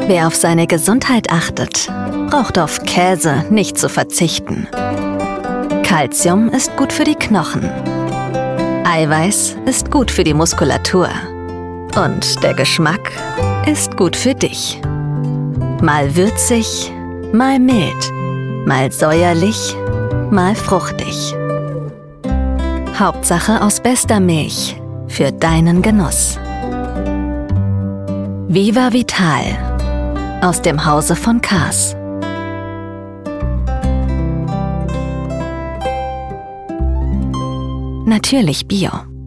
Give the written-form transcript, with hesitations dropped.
Wer auf seine Gesundheit achtet, braucht auf Käse nicht zu verzichten. Calcium ist gut für die Knochen. Eiweiß ist gut für die Muskulatur. Und der Geschmack ist gut für dich. Mal würzig, mal mild, mal säuerlich, mal fruchtig. Hauptsache aus bester Milch für deinen Genuss. Viva Vital aus dem Hause von Kaas. Natürlich Bio.